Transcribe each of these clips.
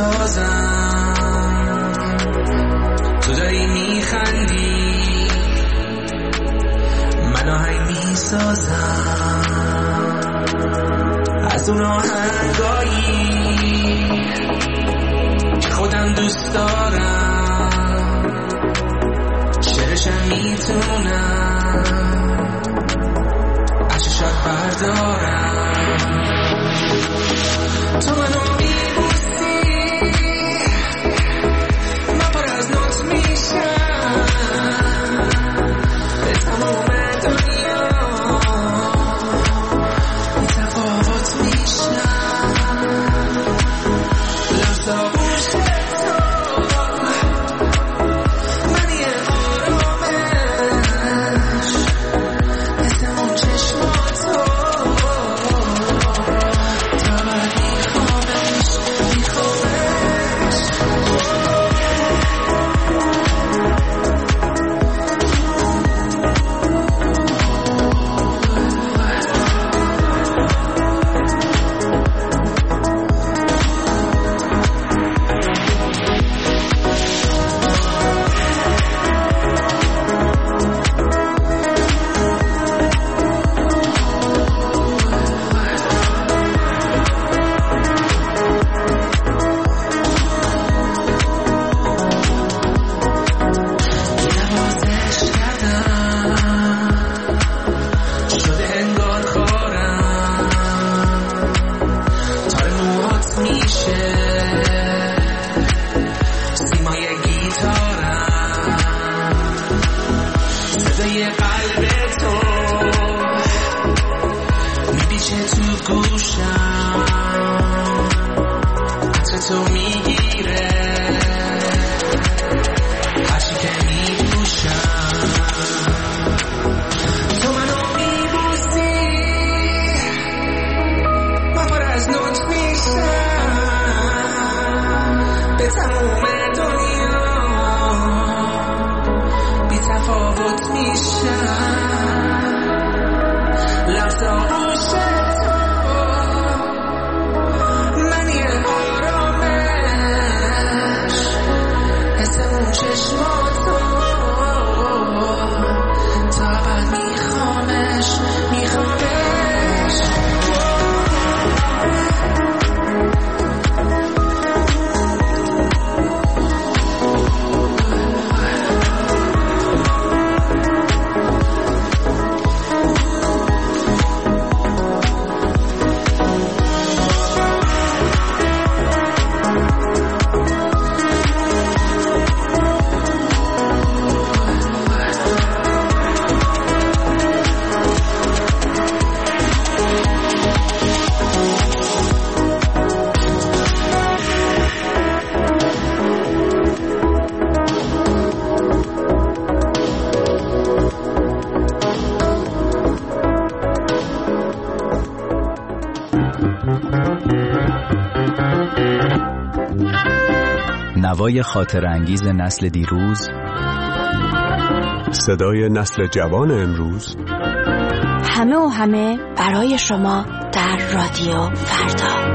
سازم، تو داری میخندی من آهنگ میسازم، از اون آهنگایی که خودم دوست دارم، شعرشم میتونم عشقشم بردارم. تو منو میبوسی من پر از نوت میشم، به تمام دنیا بی تفاوت میشم، لحظه گوش تو منی آرامش، مثل اون چشماتو نوای خاطر انگیز نسل دیروز، صدای نسل جوان امروز، همه و همه برای شما در رادیو فردا.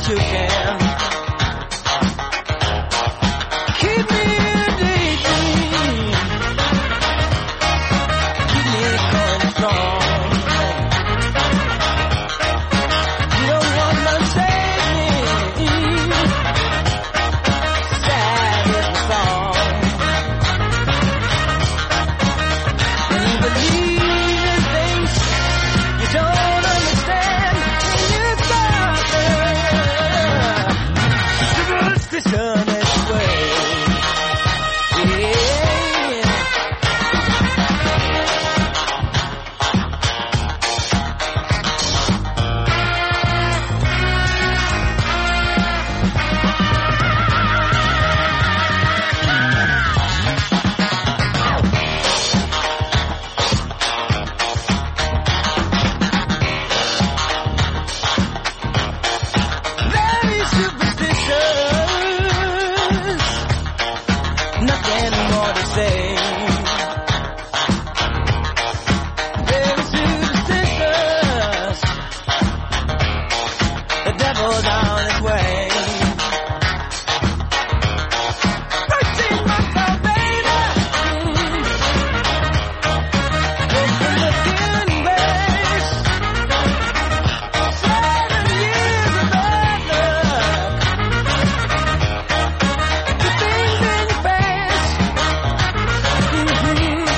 you can. Keep me in daydream. Keep me going strong. You don't want to save me. Sad is the song. And you believe in things you don't understand. Superstition is the way. Yeah. Very superstitious. Nothing more to say. Very superstitious. The devil's on his way. 13 months old baby. Looking base. 7 years of bad luck. The things in your face. You believe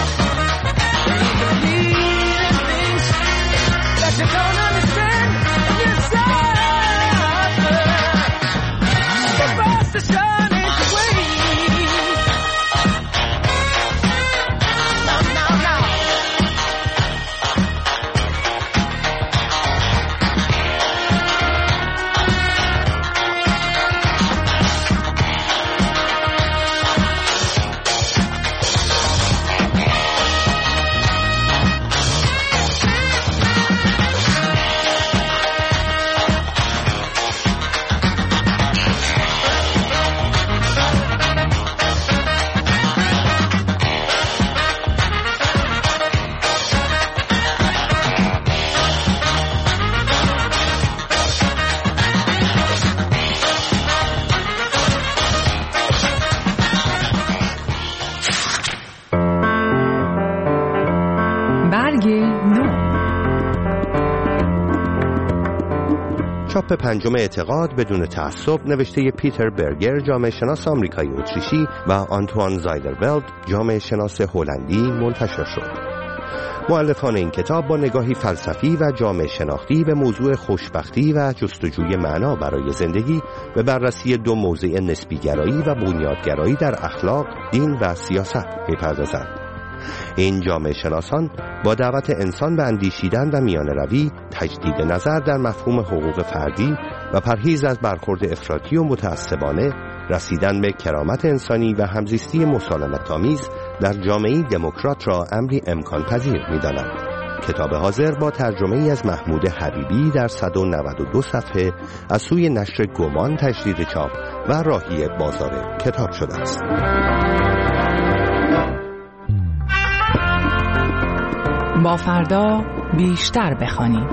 in things that you don't understand. And you suffer. Superstition is the way. No. برگ نو. چاپ پنجم اعتقاد بدون تعصب نوشته پیتر برگر جامعه شناس آمریکایی اتریشی و آنتوان زایدرویلد جامعه شناس هلندی منتشر شد. مؤلفان این کتاب با نگاهی فلسفی و جامعه شناختی به موضوع خوشبختی و جستجوی معنا برای زندگی به بررسی دو موضع نسبیگرایی و بنیادگرایی در اخلاق، دین و سیاست می‌پردازند. این جامعه شناسان با دعوت انسان به اندیشیدن و میانه روی، تجدید نظر در مفهوم حقوق فردی و پرهیز از برخورد افراطی و متعصبانه، رسیدن به کرامت انسانی و همزیستی مسالمت‌آمیز در جامعه دموکرات را امری امکان پذیر می‌دانند. کتاب حاضر با ترجمه ای از محمود حبیبی در 192 صفحه از سوی نشر گمان تجدید چاپ و راهی بازار کتاب شده است. با فردا بیشتر بخوانیم.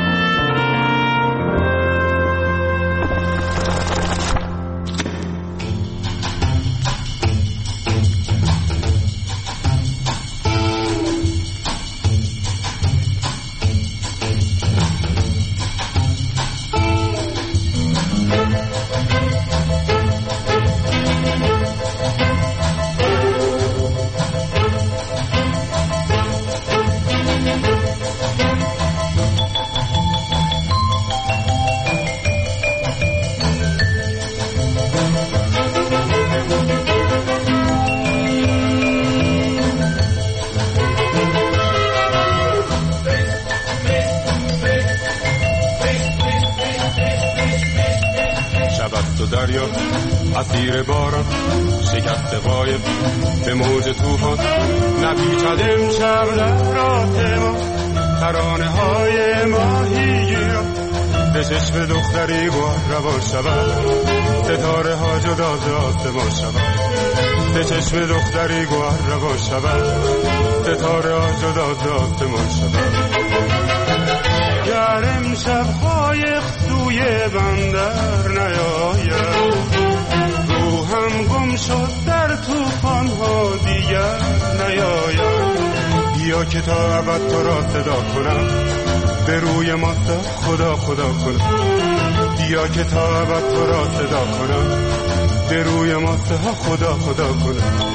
دریا اسیر باران شکست قایب به موج طوفان نپیچد امشب در راه ما ترانه های ماهیگیران به چشم دختری گوهر روان شود ستاره ها جدا ز آسمان شود به چشم دختری گوهر روان شود ستاره ها جدا ز آسمان شود گر امشب قایق سوی سوی بندر نیاید. روحم گم شد در طوفان ها دیگر نیاید. بیا که تا ابد تو را صدا کنم، به روی ماستا خدا خدا کنم. بیا که تا ابد تو را صدا کنم، به روی ماستا خدا خدا کنم.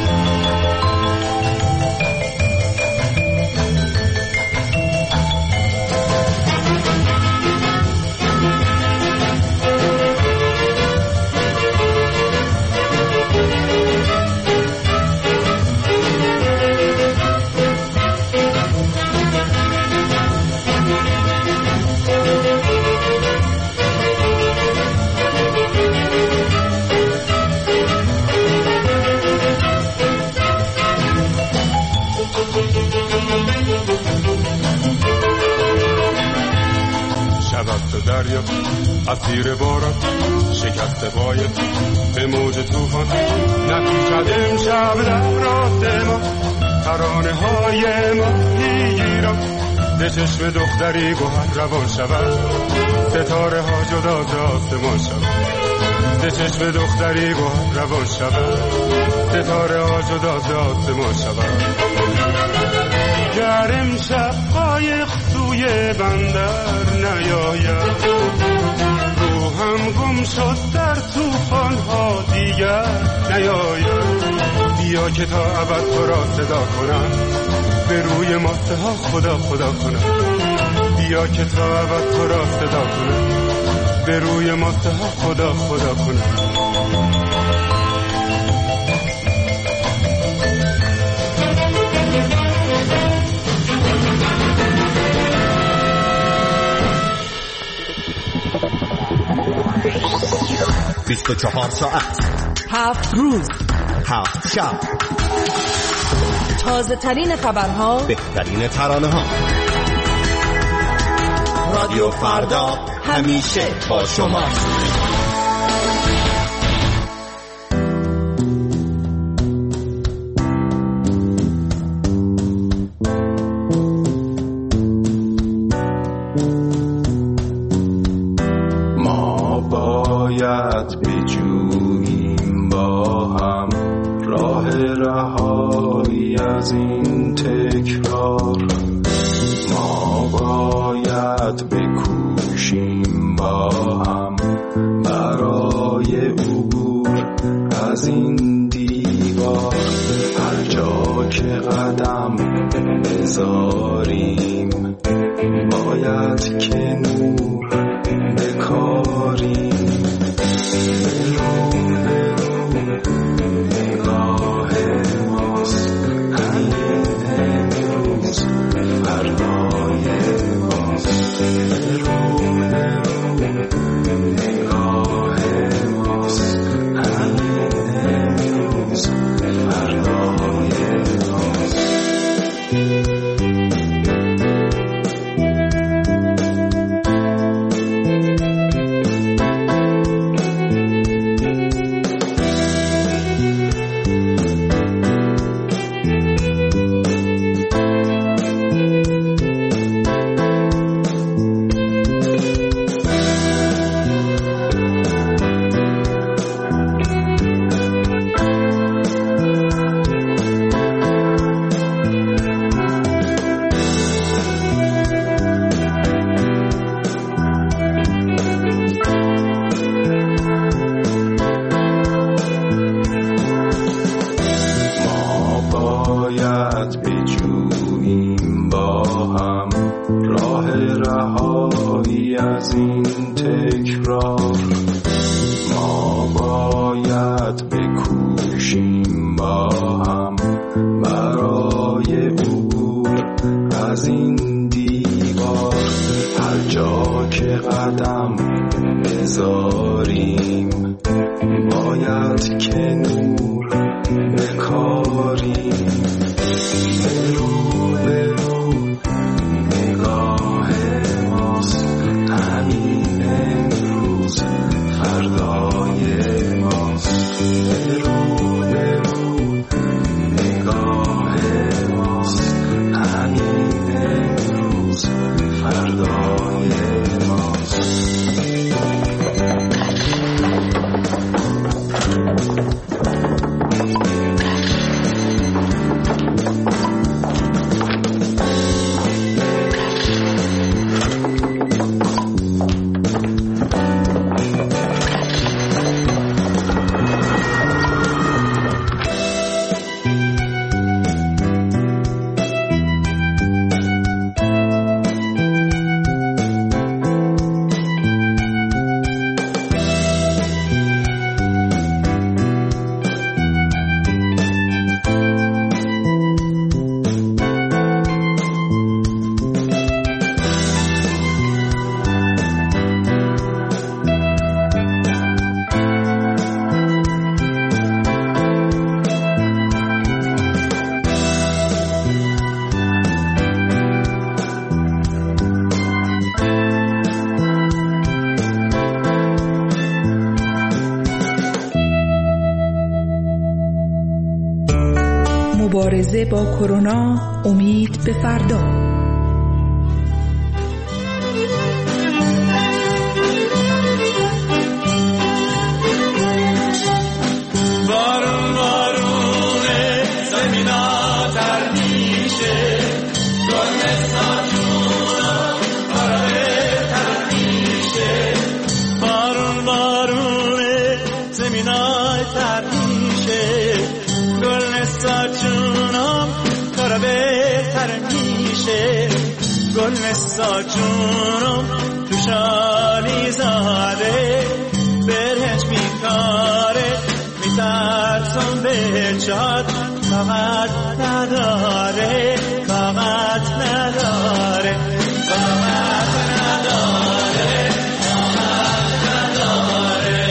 دریا اسیر باران شکست باید به موج طوفان نپیچد امشب در راه ما. ترانه های ماهی گیران به چشم دختری گوهر روان شود. ستاره ها جدا ز آسمان شود. به چشم دختری گوهر روان شود. ستاره ها جدا ز آسمان شود. گر امشب قایق سوی بندر نیاید، روحم گم شد در طوفان ها دیگر نیاید. بیا که تا ابد تو را صدا کنم، به روی ماسته ها خدا خدا کنم. بیا که تا ابد تو را صدا کنم، به روی ماسته ها خدا خدا کنم. 24 ساعت 7 روز 7 شب، تازه ترین خبرها، بهترین ترانه ها. رادیو فردا همیشه با شما. بجوییم با هم راه رهایی از این تکرار. ما باید بکوشیم با هم برای عبور از این دیوار. هر جا که قدم بذاریم باید که نور بکاریم. نگاه ماست همین امروز فردای ماست. نگاه ماست همین امروز فردای ماست. بجوییم با هم راه رهایی از این تکرار. ما باید بکوشیم با هم برای عبور از این دیوار. هر جا که قدم بذاریم باید که نور بکاریم. نگاه ماست همین امروز فردای ماست. نگاه ماست همین امروز فردای ماست. مبارزه با کرونا، امید به فردا. گل نسا جونم تو شالی زاده برهنج میکاره میترسم به جاد فقط نداره فقط نداره فقط نداره فقط نداره.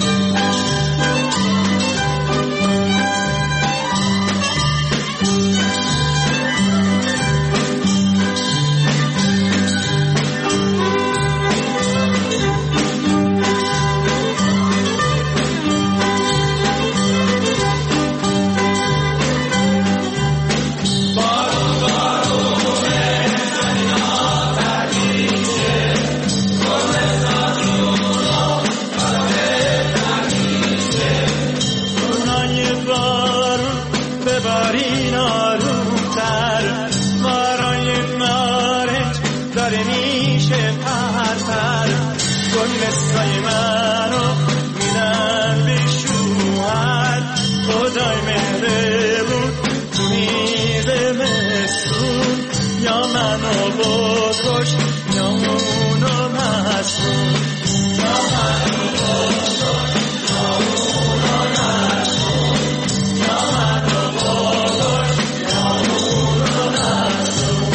قصای منو میدن بشوهر خدای مهربون تو میز مسئول یا منو بکش یا اونو مسئول یا منو بکش یا اونو مسئول یا منو بکش یا اونو مسئول.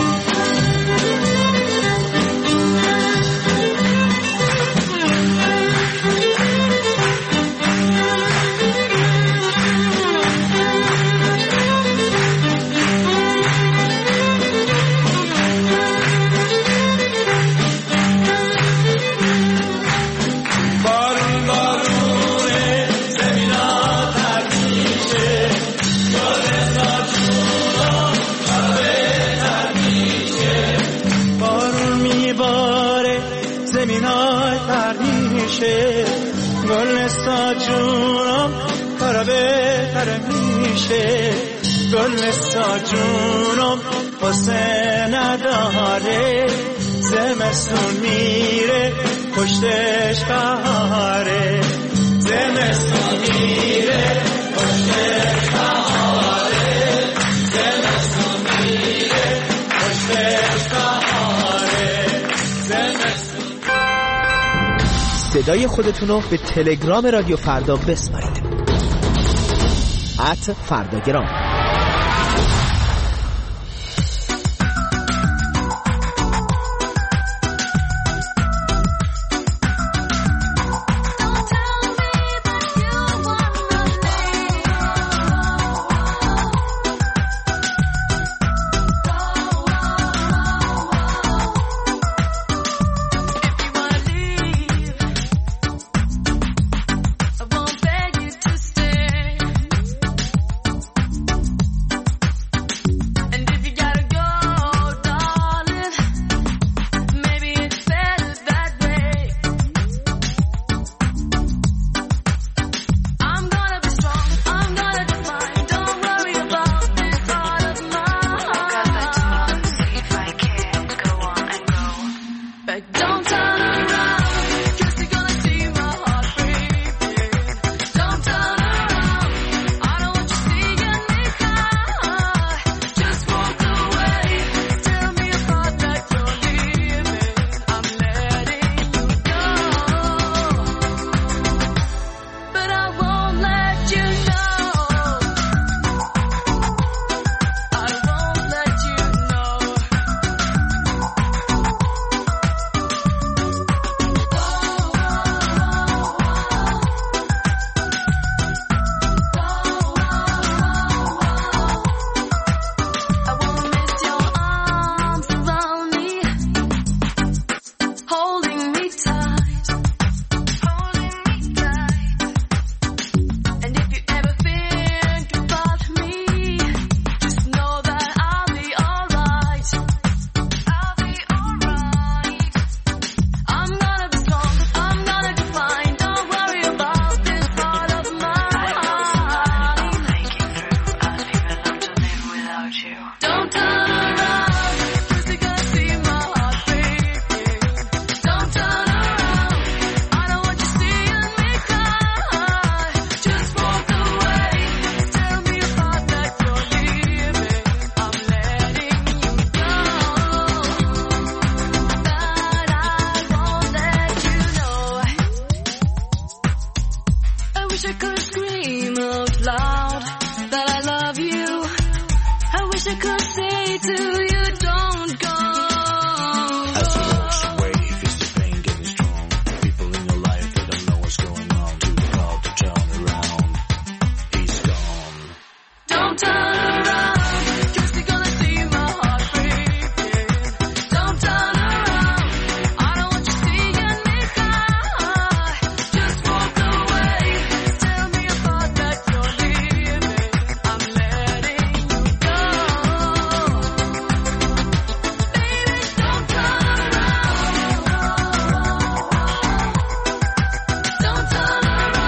گل نستا جونم کارا بهتر میشه گل نستا جونم قصه نداره زمستون میره پشتش بهاره زمستون میره پشتش بهاره زمستون میره پشتش بهاره زمستون. صدای خودتونو به تلگرام رادیو فردا بسپارید. @فرداگرام. wish I could scream out loud that I love you. I wish I could say to you, don't go. As he walks away, he feels the pain getting strong. People in your life, they don't know what's going on. Too proud to turn around. He's gone. Don't turn around, 'cause you're gonna see my heart breaking. Don't turn around, I don't want you seeing me cry. Just walk away, tell me about that you're leaving. I'm letting you go. Baby, don't turn around. Don't turn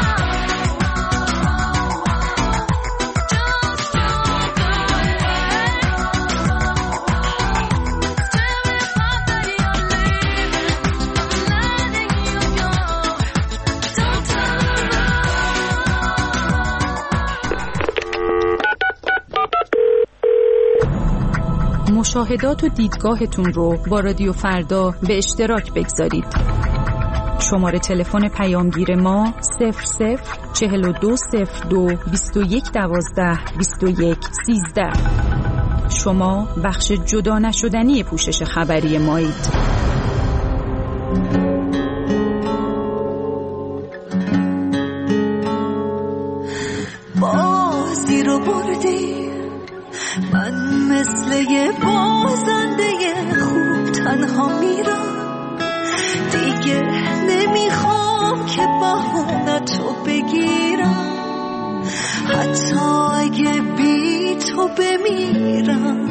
مشاهدات و دیدگاهتون رو با رادیو فردا به اشتراک بگذارید. شماره تلفن پیامگیر ما 00420221122113. شما بخش جدا نشدنی پوشش خبری مایید. بازی رو بردی، من مثل یه بازنده خوب تنها میرم. دیگه نمیخوام که بهونه‌تو بگیرم، حتی اگه بی تو بمیرم.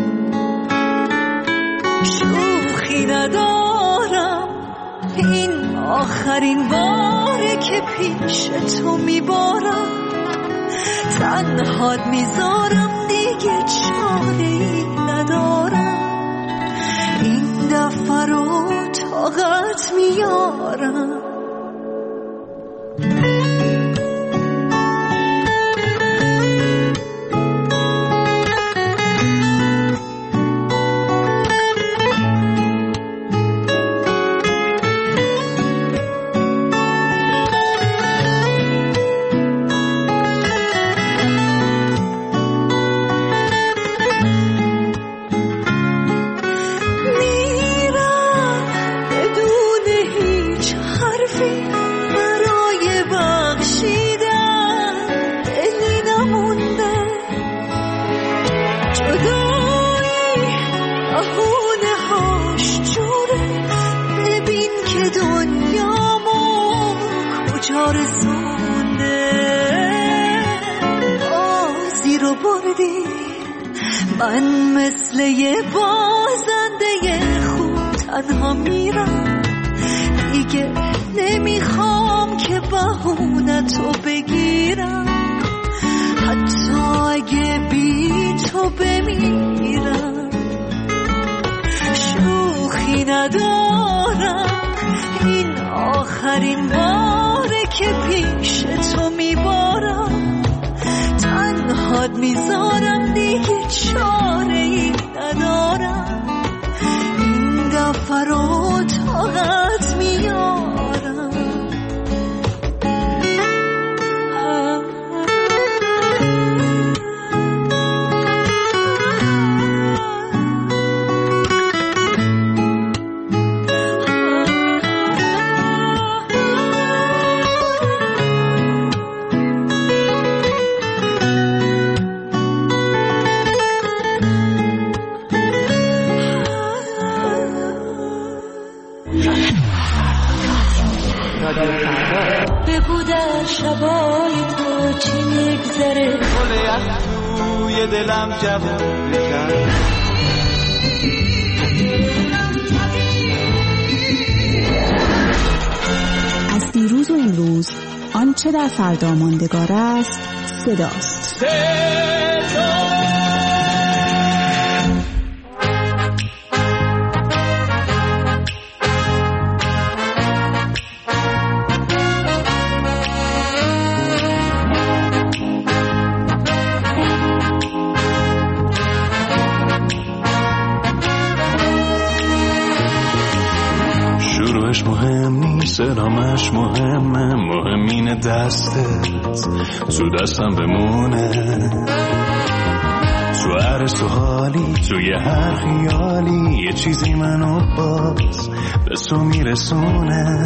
شوخی ندارم، این آخرین باره که پیش تو میبارم. تنهات میذارم، دیگه چاره‌ای ندارم. این دفعه رو طاقت میارم. من مثل یه بازنده خوب تنها میرم. دیگه نمیخوام که بهونه‌تو بگیرم، حتی اگه بی تو بمیرم. شوخی ندارم، این آخرین باره که پیش تو میبارم. تنهات میذارم، دیگه چاره‌ای ندارم. این دفعه رو طاقت میارم. بگو در شبای تو چی میگذره، گل یخ توی دلم جوون بکن. از دیروز و امروز آنچه در فردا ماندگار است صداست. شروعش مهم نیست، بمونی صدامش مهمه، مهمین دستت تو دستم بمونه، تو عرص و حالی، توی هر خیالی یه چیزی منو باز به تو میرسونه.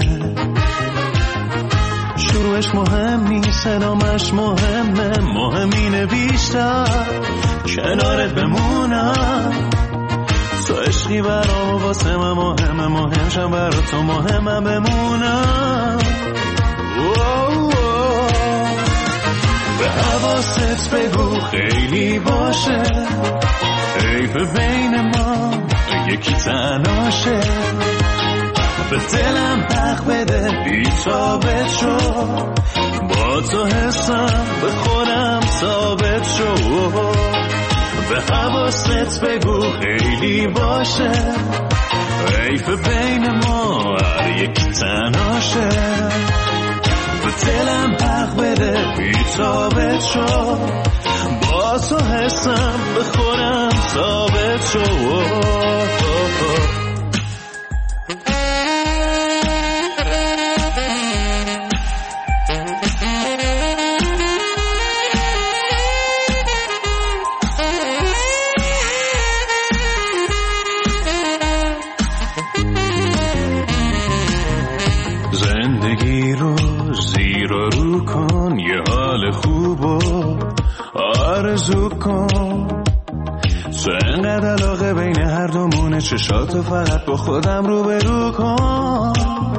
شروعش مهم نیست، ادامش مهمه، مهمینه بیشتر کنارت بمونم. تو عشقی برام واسه من مهمه، مهمشم برا تو مهمم بمونم. به حواست بگو خیلی باشه، حیف بین ما یکی تناشه. به دلم حق بده بی ثابت شو، با تو حسم به خودم ثابت شو. به حواست بگو خیلی باشه، حیف بین ما هر یکی تناشه. به دلم حق بده بی ثابت شو، با تو حسم به خودم ثابت شو. زندگی رو زیر و رو کن، یه حال خوب و آرزو کن. تو انقدر علاقه بین هر دومونه، چشاتو فقط با خودم رو به رو کن.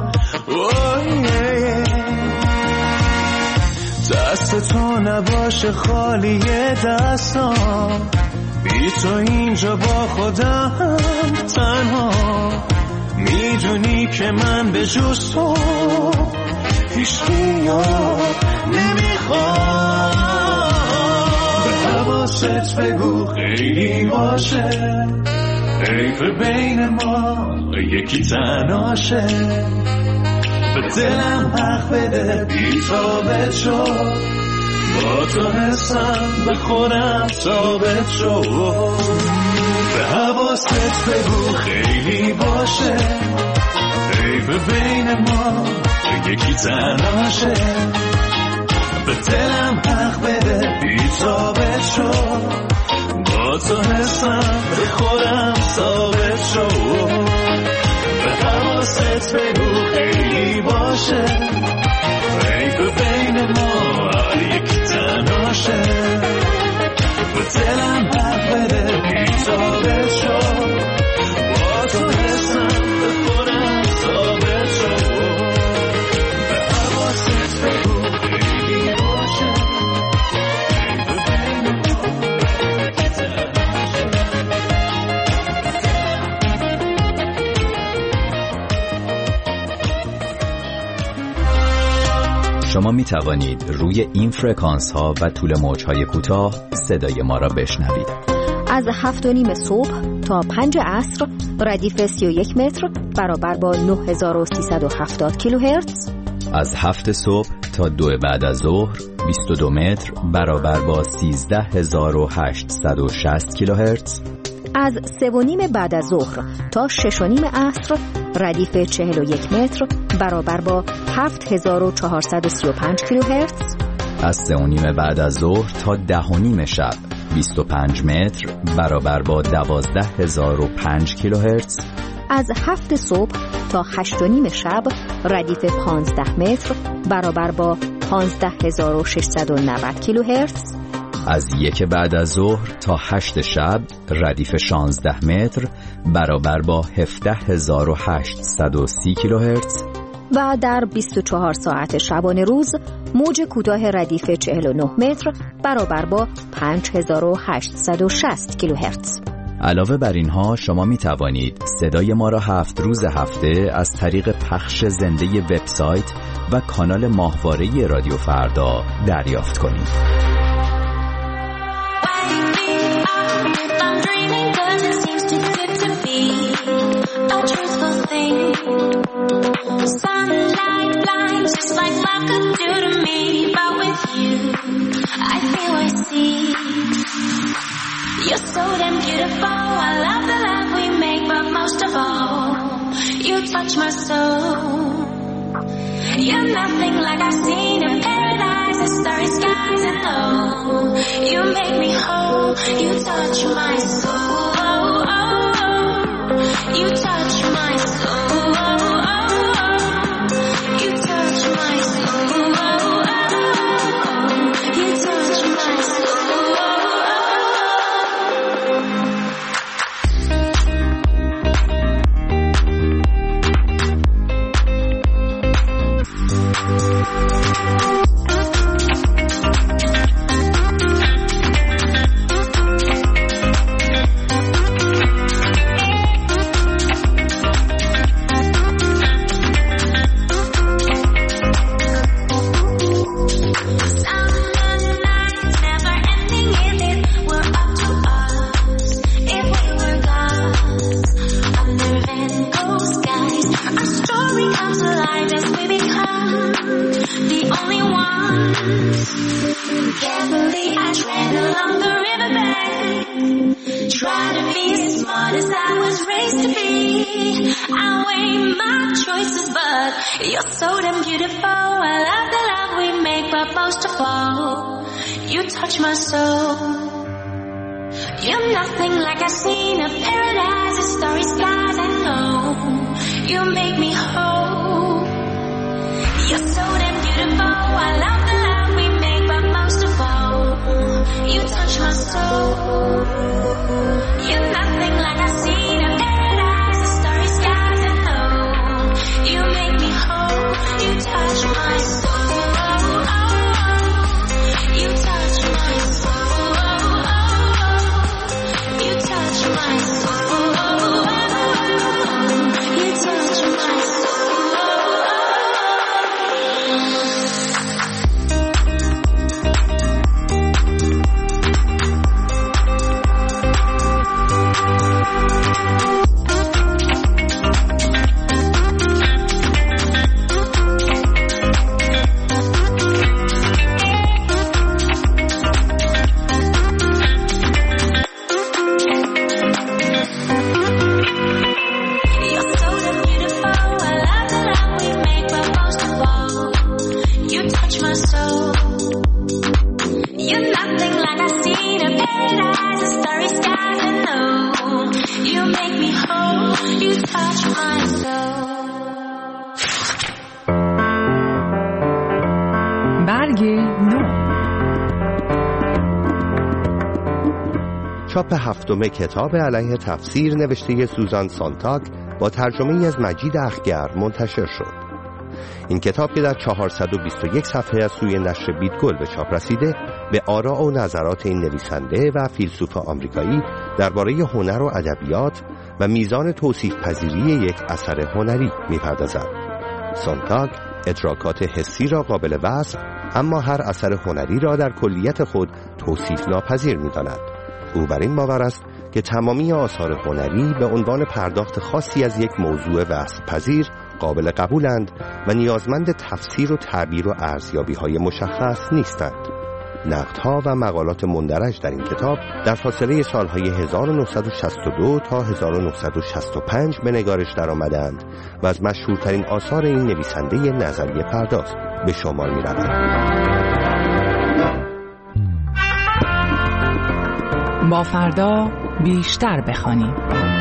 دست تو نباشه خالی دستام، بی تو اینجا با خودم تنها. میدونی که من به جز تو هیچ یاد نمیخوام. به حواست بگو خیلی باشه، حیف بین ما یکی تناشه. به دلم حق بده بی ثابت شو، با تو حسم به خودم ثابت شو. به حواست بگو خیلی باشه، حیف بین ما یکی تناشه. به دلم حق بده بی ثابت شو، با تو حسم به خودم ثابت شو. به حواست بگو خیلی باشه، حیف بین ما هر یکی تناشه. به دلم حق بده بی ثابت شو، با تو حسم به خودم ثابت شو. به حواست بگو خیلی باشه، حیف بین ما یکی تناشه. شما می توانید روی این فرکانس ها و طول موج های کوتاه صدای ما را بشنوید. از 7:30 صبح تا 5 عصر ردیف 31 متر برابر با 9370 کیلوهرتز. از 7 صبح تا 2 بعد از ظهر 22 متر برابر با 13860 کیلوهرتز. از 3:30 بعد از ظهر تا 6:30 عصر ردیف 41 متر برابر با 7435 کیلوهرتز. از 3:30 بعد از ظهر تا 10:30 شب 25 متر برابر با 12005 کیلوهرتز. از 7 صبح تا 8:30 شب ردیف 15 متر برابر با 15690 کیلوهرتز. از 1 بعد از ظهر تا 8 شب ردیف 16 متر برابر با 17830 کیلوهرتز. و در 24 ساعت شبانه روز موج کوتاه ردیف 49 متر برابر با 5860 کیلوهرتز. علاوه بر اینها شما می توانید صدای ما را 7 روز هفته از طریق پخش زنده وبسایت و کانال ماهواره رادیو فردا دریافت کنید. Sunlight blinds just like love could do to me, but with you, I feel I see. You're so damn beautiful. I love the love we make, but most of all, you touch my soul. like I've seen in paradise, the starry skies and low. You make me whole, you touch my soul. You touch my soul. You touch my soul. You touch my soul. You're so damn beautiful. I love the love we make, but most of all, you touch my soul. You're nothing like I've seen in paradise, the starry skies I know. You make me whole. You're so damn beautiful. I love the love we make, but most of all, you touch my soul. You're nothing like I've seen in paradise, the starry skies I know. You make me whole. You touch my soul. You touch my soul. You touch my soul. You touch my چاپ هفتم کتاب علیه تفسیر نوشته سوزان سونتاگ با ترجمه از مجید اخگر منتشر شد. این کتاب که در 421 صفحه از سوی نشر بیدگل به چاپ رسیده، به آراء و نظرات این نویسنده و فیلسوف آمریکایی درباره هنر و ادبیات و میزان توصیف پذیری یک اثر هنری می‌پردازد. سونتاگ ادراکات حسی را قابل وصف، اما هر اثر هنری را در کلیت خود توصیف ناپذیر می‌داند. او بر این باور است که تمامی آثار هنری به عنوان پرداخت خاصی از یک موضوع وصف پذیر قابل قبولند و نیازمند تفسیر و تعبیر و ارزیابی‌های مشخص نیستند. نقدها و مقالات مندرج در این کتاب در فاصله سالهای 1962 تا 1965 به نگارش درآمدند و از مشهورترین آثار این نویسنده نظریه پرداز به شمار می‌روند. با فردا بیشتر بخوانیم.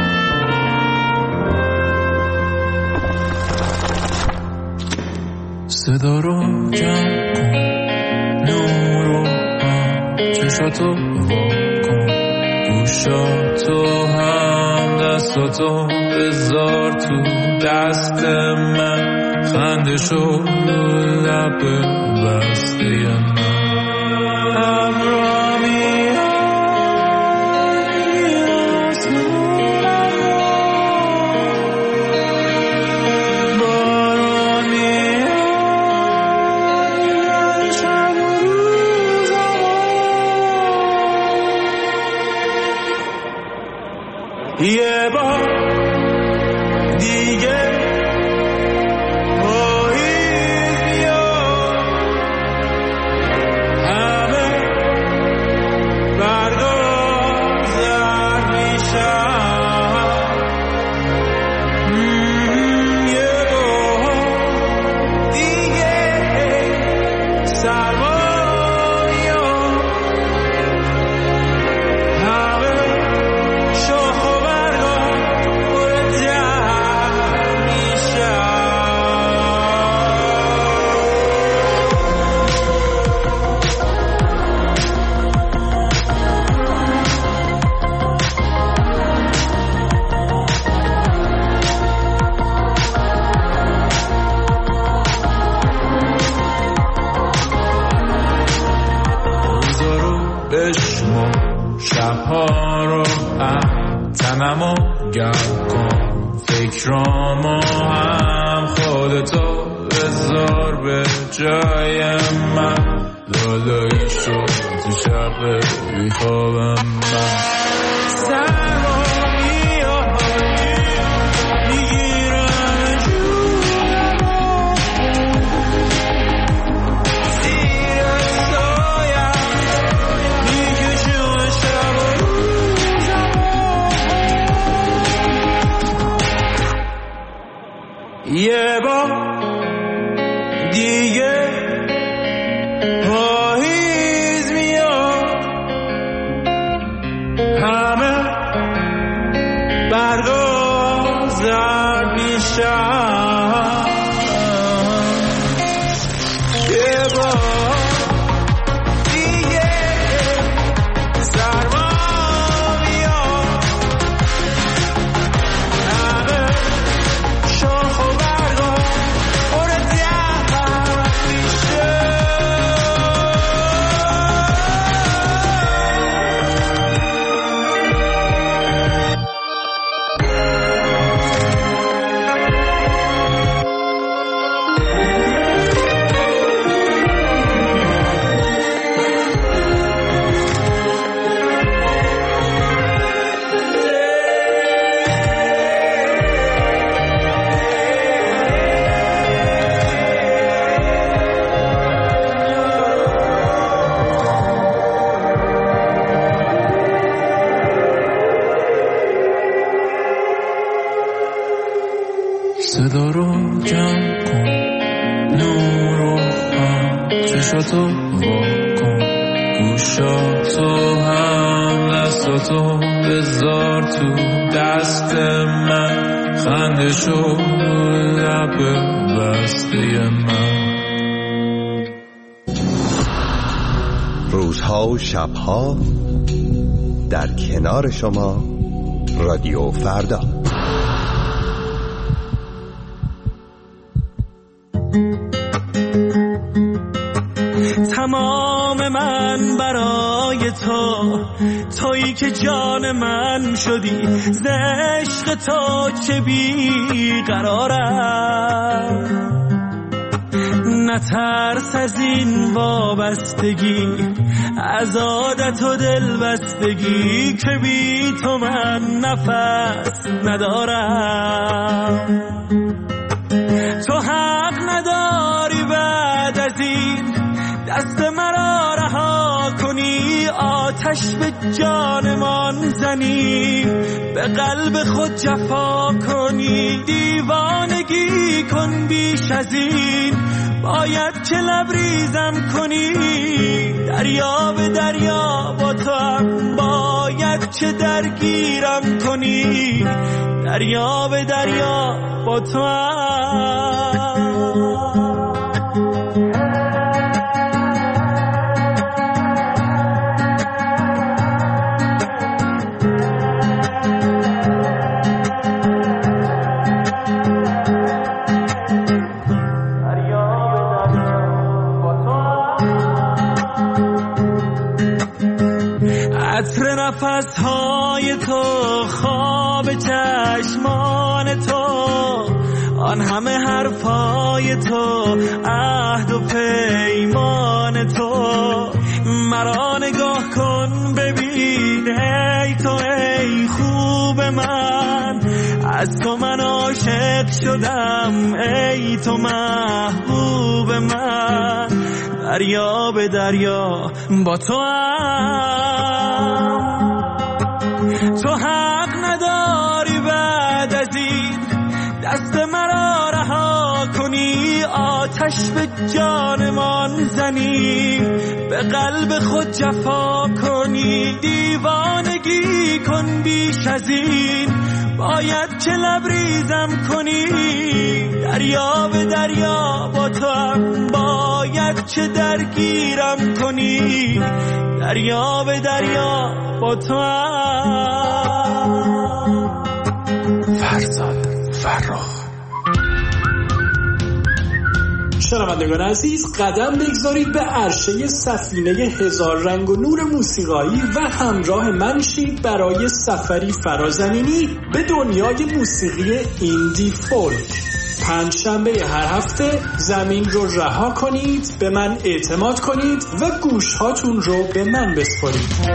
صدا رو جمع کن، نور رو چشاتو وا کن، گوشاتو هم دستاتو بذار تو دست من، خندشو لب بسته من، ابرامی یه بار دیگه پاییز بیاد، گرم کن فکرامو هم خودتو بذار به جای من لالایی شد تو شب بیخوابم من سرما میگیرم جونمو زیر سایم میکشم شب و روزمو یه بار دیگه پاییز میاد همه برگا زرد میشن یه بار دیگه سرما میاد همه شاخ و برگا پر درد میشه صدا رو جمع کن نور رو هم چشاتو وا کن گوشاتو هم دستاتو بذار تو دست من خنده شو لب بسته من روزها و شبها در کنار شما رادیو فردا. تمام من برای تو، تویی که جان من شدی، ز عشق تو چه بیقرارم. نترس از این وابستگی، از عادت و دلبستگی، که بی تو من نفس ندارم. تو حق نداری بعد از این دست مرا رها کنی، آتش به جانمان زنی، به قلب خود جفا کنی. دیوانگی کن بیش از این، باید که لبریزم کنی. دریا به دریا با تو هم باید که درگیرم کنی. دریا به دریا با تو هم. عطر نفسهای تو، خواب چشمان تو، آن همه حرفای تو، عهد و پیمان تو. مرا نگاه کن ببین، ای تو ای خوب من، از تو من عاشق شدم، ای تو محبوب من. دریا به دریا با تو هم. تو حق نداری بعد از این دست مرا رها کنی، آتش به جانمان زنی، به قلب خود جفا کنی. دیوانگی کن بیش از این، باید که لبریزم کنی. دریا به دریا با تو هم باید که درگیرم کنی. دریا به دریا با تو هم. فرزاد فرخ. شنوندگان عزیز، قدم بگذارید به عرشه سفینه هزار رنگ و نور موسیقایی و همراه من شید برای سفری فرازمینی به دنیای موسیقی ایندی فولک. پنجشنبه هر هفته زمین رو رها کنید، به من اعتماد کنید و گوشهاتون رو به من بسپارید.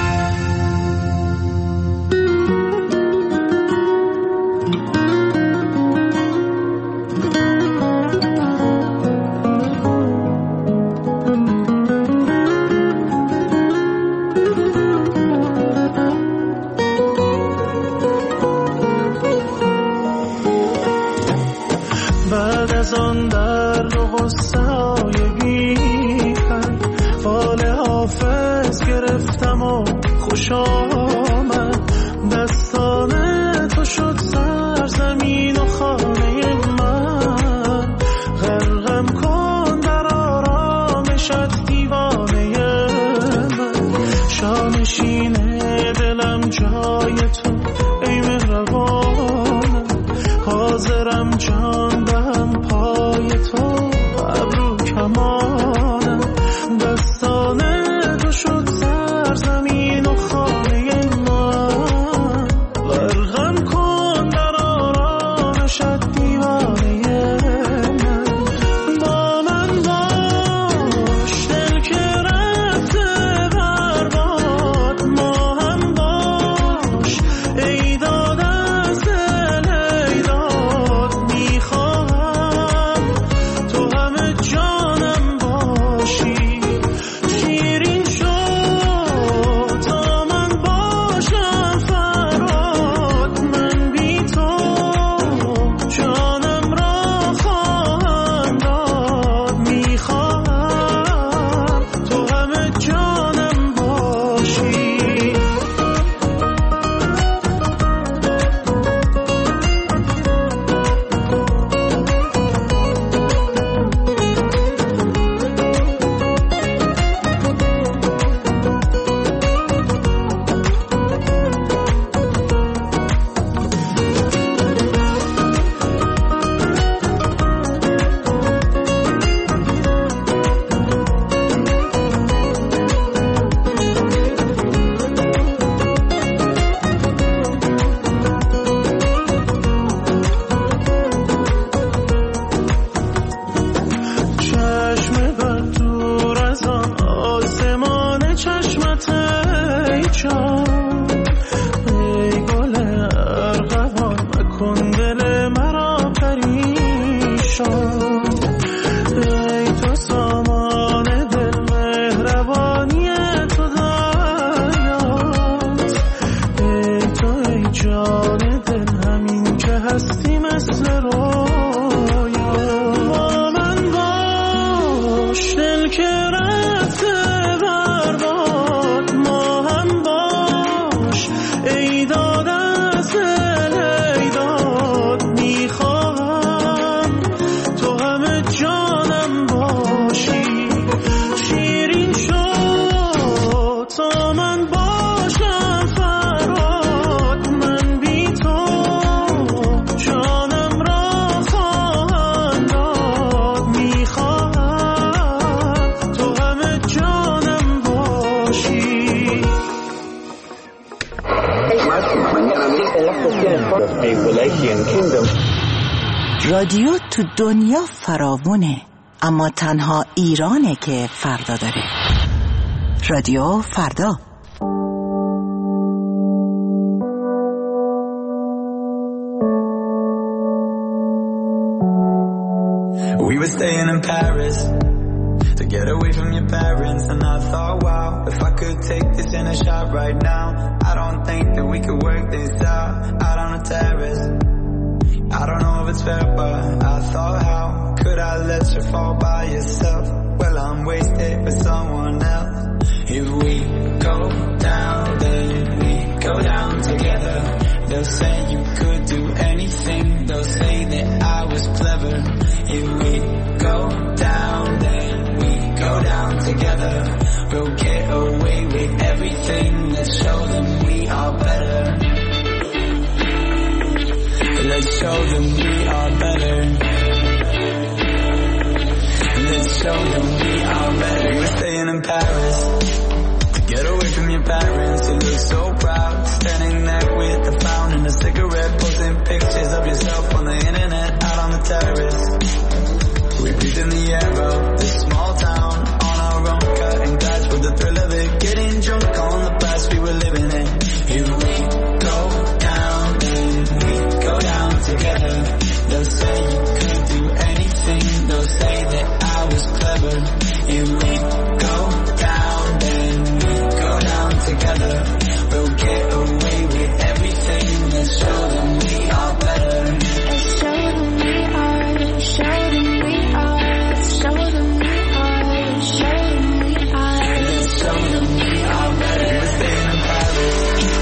رادیو تو دنیا فراوونه، اما تنها ایرانه که فردا داره. رادیو فردا. We were staying in Paris to get away from your parents, and I thought, wow, if I could take this in a shot right now, I don't think that we could work this out on a terrace. I don't know if it's fair, but I thought, how could I let you fall by yourself? Well, I'm wasted for someone else. If we go down, then we go down together. They'll say you could do anything. They'll say that I was clever. If we go down, then we go down together. We'll get away with everything. Let's show them we are better. Let's show them we are better. Paris to get away from your parents. You look so proud, standing there with a fountain and a cigarette, posting pictures of yourself on the internet, out on the terrace. We breathe in the air of this small town on our own, cutting glass with the thrill of it, getting drunk on the past we were living in. Here we go down, then we go down together. They'll say you could do anything, they'll say that I was clever. Here we go down, then we go down together. We'll get away with everything, let's show them we are better. Let's show them we are, show them we are, show them we are, show them we are, let's show them we are better. We're staying in Paris.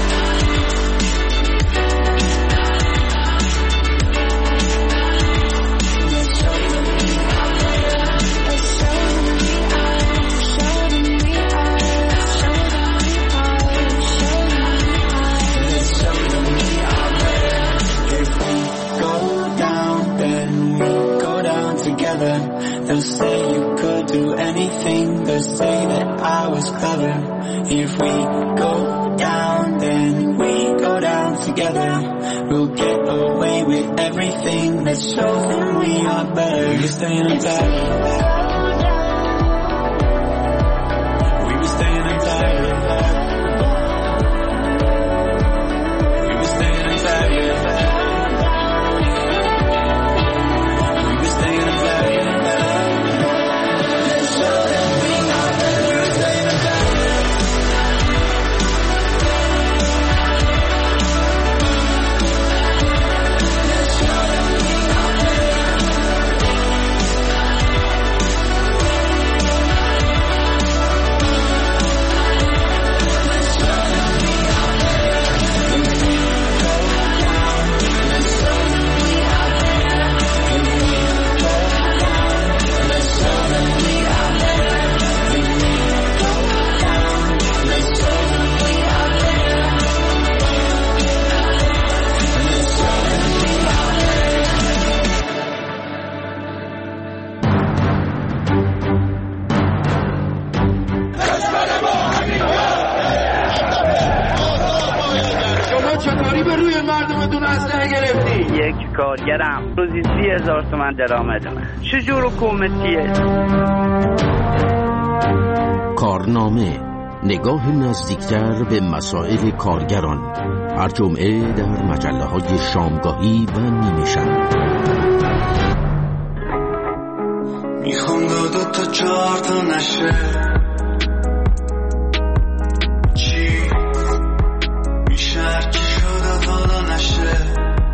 They'll say you could do anything, they'll say that I was clever. If we go down, then we go down together. We'll get away with everything, let's show them we are better. We're staying in Paris. We were staying in Paris. We were staying in Paris. یک کارگرم روزی 30,000 تومان درآمدمه. چجور حکومتیه؟ کارنامه، نگاه نزدیکتر به مسائل کارگران، هر جمعه در مجله‌های شامگاهی و نیمه شب. میخوام دو تا 4 تا نشه. چی میشه هرکی شده حالا نشه.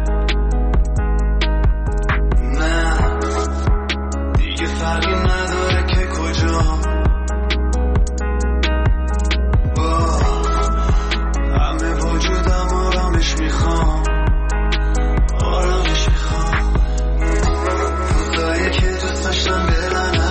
نه دیگه فرقی نداره که کجا. همه وجودم آرامش میخوام، آرامش میخوام. روزایی که دوست داشتم برن